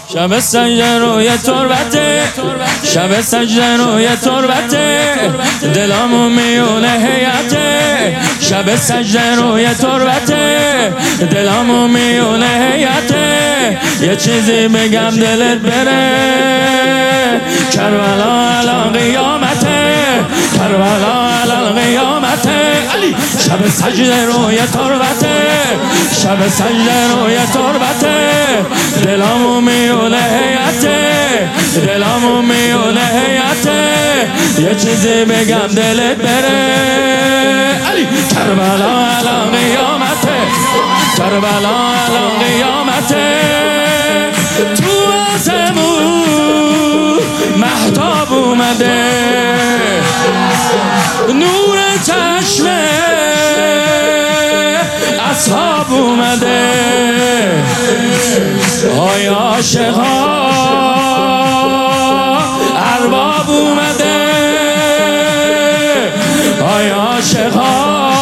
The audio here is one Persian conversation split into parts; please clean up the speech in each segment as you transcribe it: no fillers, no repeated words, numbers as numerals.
شب سجده روی تربته، شب سجده روی تربته، دلامو میونه هیئته. شب سجده روی تربته، دلامو میونه هیئته. یه چیزی بگم دلت بره، کربلا الان قیامته، کربلا الان قیامته. علی شب سجده روی تربته، شب سجده روی تربته، دلامو میونه هیئته، دلامو میونه هیئته. یه چیزی بگم دلت بره، علی کربلا الان قیامته، کربلا الان قیامته. تو آسمون مهتاب اومده، نور چشم اصحاب اومده. آی عاشقا ارباب اومده، آی عاشقا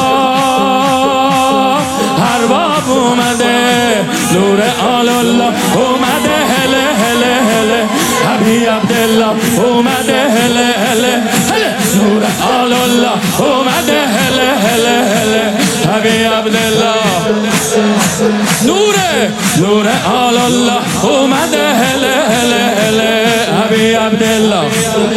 ارباب اومده. نور آل الله اومده، هله هله هله. حبیب عبدالله اومده، هله هله هله. نور آل الله اومده، هله هله هله. حبیب عبدالله نور آل الله اومده، هله هله هله. حبیب عبدالله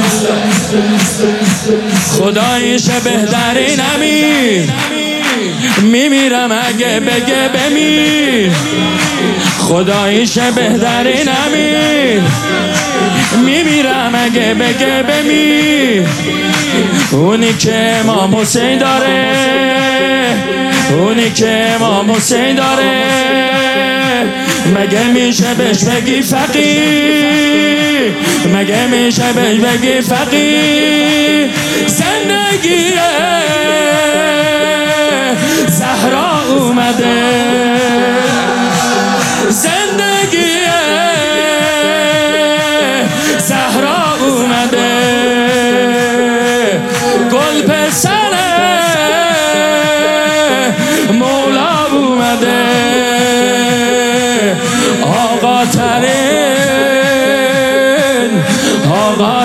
خداییشه بهترین امیر، میمیرم اگه بگه بمیر. خداییشه بهترین امیر، میمیرم اگه بگه بمیر. اونی که امام حسین داره، اونی که امام حسین داره، مگه میشه بهش بگی فقیر؟ مگه میشه بهش بگی فقیر؟ زندگی زهرا اومده، زندگی زهرا اومده. گل پسر مولا اومده، آقا ترین، آقا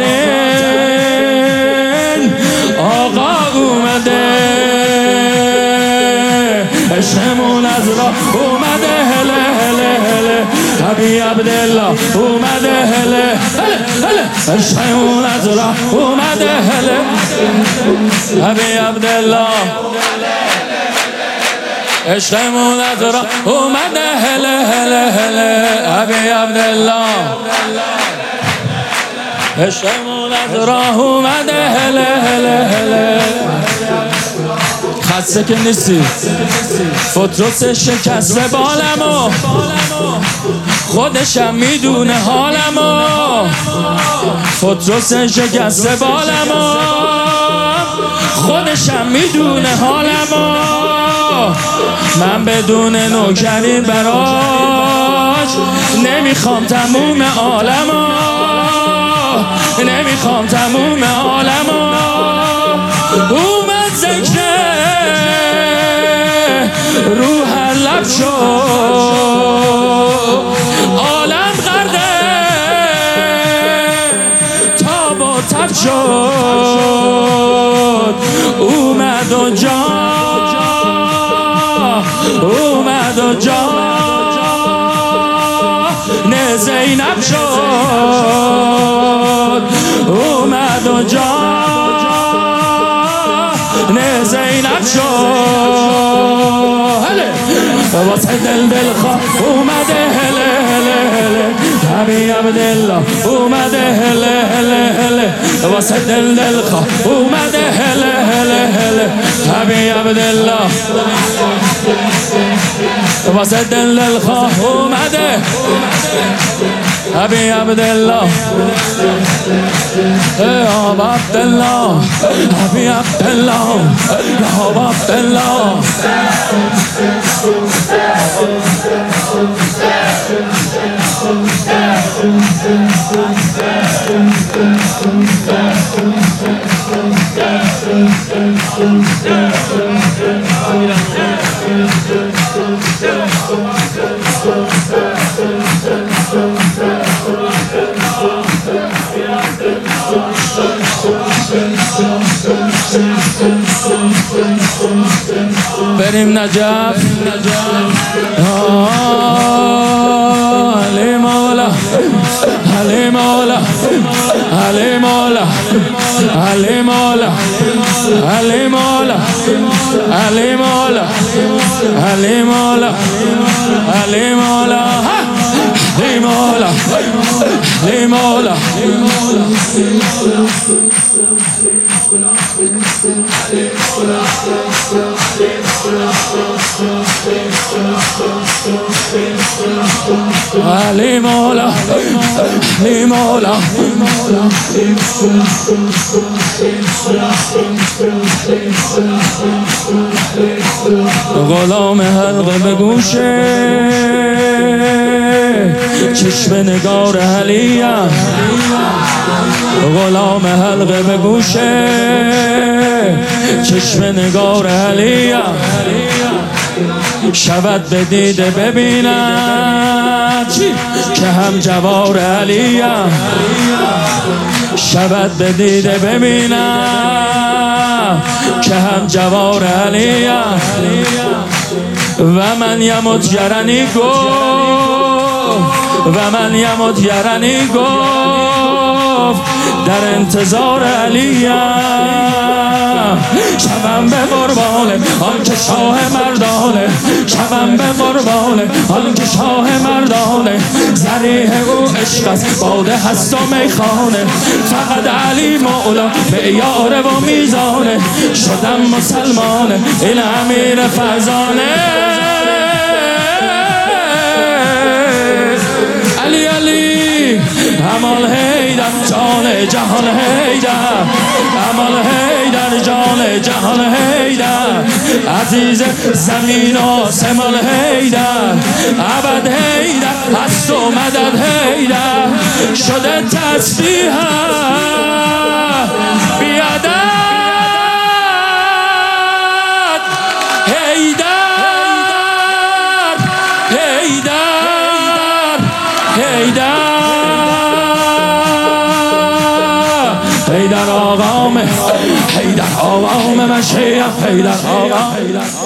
ترین، آقا اومده. عشقمون از راه اومده، هله هله هله. حبیب عبدالله اومده، هله هله هله. عشقمون از راه اومده، هله. حبیب عبدالله عشقمون از راه اومده، هله هله هله. حبیب عبدالله عشقمون از راه اومده، هله هله هله. خسته که نیستی، فوتروس شکسته بالمو، خودشم میدونه حالمو. فوتروس شکسته بالمو، خودشم میدونه حالمو. من بدون نوکری براش نمیخوام تموم عالمو، نمیخوام تموم عالمو. اومد ذکر رو هر لب شد، عالم غرقه تاب و تب شد. اومد و جا، اومد و جا نه زینب شد. اومد و جا نه زینب شد. هله واسه دل خواه اومده، هله هله هله. حبیب عبدالله اومده، هله هله هله. واسه دل خواه اومده، هله هله هله. حبیب عبدالله واسه دل خواه اومده. حبیب عبدالله یا عبدالله، حبیب عبدالله یا عبدالله. بریم نجف. علی مولا علی مولا علی مولا علی مولا علی مولا علی مولا علی مولا علی مولا علی مولا علی مولا علی مولا علی مولا غلام حلقه به گوشه چشم نگار علیم، غلام حلقه به گوشه چشم نگار علیم، شود به دیده ببیند که هم جوار علیم، شود به دیده ببیند که هم جوار علیم. و من یمت یرنی گفت و من یمت یرنی گفت در انتظار علیم، شبم به قربان آن که شاه مردانه، شبم به قربان آن که شاه مردانه، ذریح او عشق است باده هست و میخانه، فقط علی مولا معیار و میزانه، شدم مسلمانه این امیر فرزانه. علی علی امان حیدر جان جهان حیدر، امان حیدر جان جهان حیدر، عزیز زمین آسمان حیدر، ابد حیدر هست و مدد حیدر، شده تسبیح بیادت حیدر حیدر حیدر آقام حیدر آقام مشیخ حیدر آقام